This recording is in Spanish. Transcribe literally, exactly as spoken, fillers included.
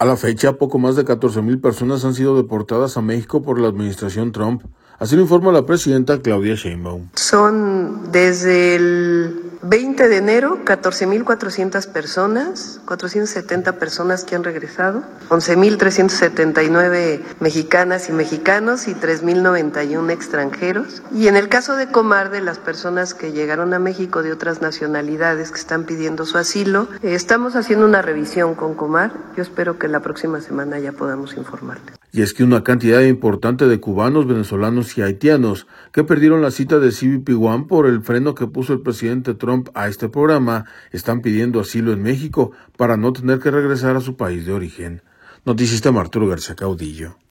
A la fecha, poco más de catorce mil personas han sido deportadas a México por la administración Trump. Así lo informa la presidenta Claudia Sheinbaum. Son desde el veinte de enero catorce mil cuatrocientas personas, cuatrocientas setenta personas que han regresado, once mil trescientos setenta y nueve mexicanas y mexicanos y tres mil noventa y uno extranjeros. Y en el caso de Comar, de las personas que llegaron a México de otras nacionalidades que están pidiendo su asilo, eh, estamos haciendo una revisión con Comar. Yo espero que la próxima semana ya podamos informarles. Y es que una cantidad importante de cubanos, venezolanos y haitianos que perdieron la cita de C B P One por el freno que puso el presidente Trump a este programa están pidiendo asilo en México para no tener que regresar a su país de origen. Noticias de Arturo García Caudillo.